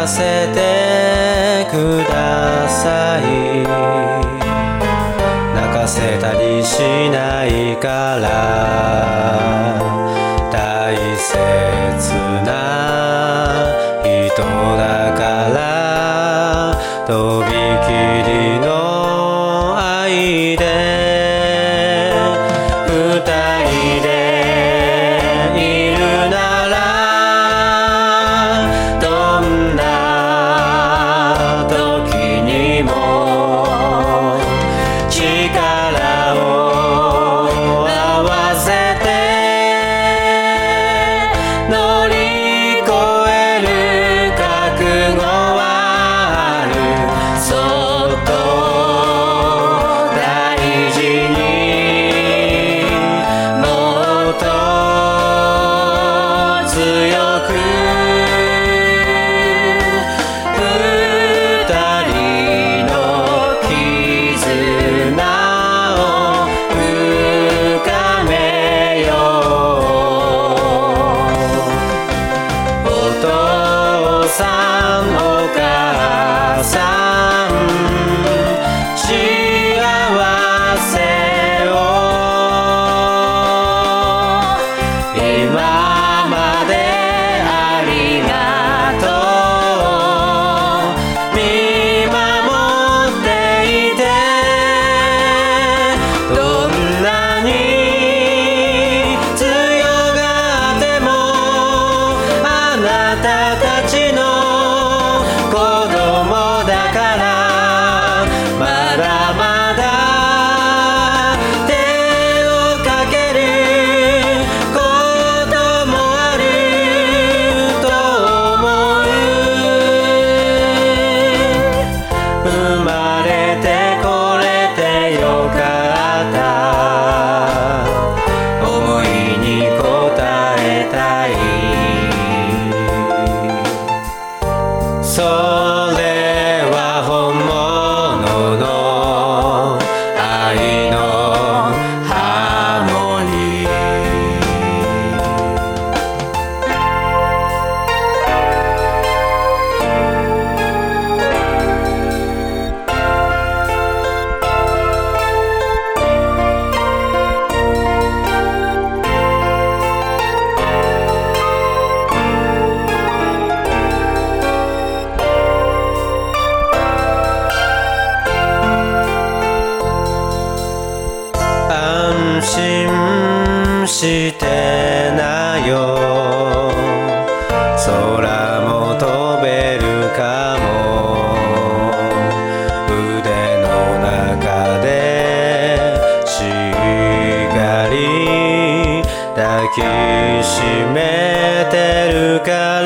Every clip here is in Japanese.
せてください。泣かせたりしないから大切な人だから、とびきりの愛で二人でいるなら、どんな時にも力を合わせて乗り越える覚悟はある。そっと大事にもっと強く二人の絆を深めよう。お父さんお母さん、幸せを今までありがとう。見守っていて、どんなに強がってもあなたたちの子供だから、まだまだ手をかけることもあると思う。生まれてこれてよかった、思いに応えたい。それは本物の愛のハーモニー。安心してなよ、空も飛べるかも。腕の中でしっかり抱きしめてるから、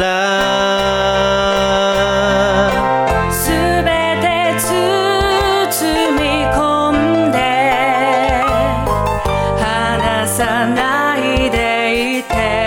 すべて包み込んで離さないでいて。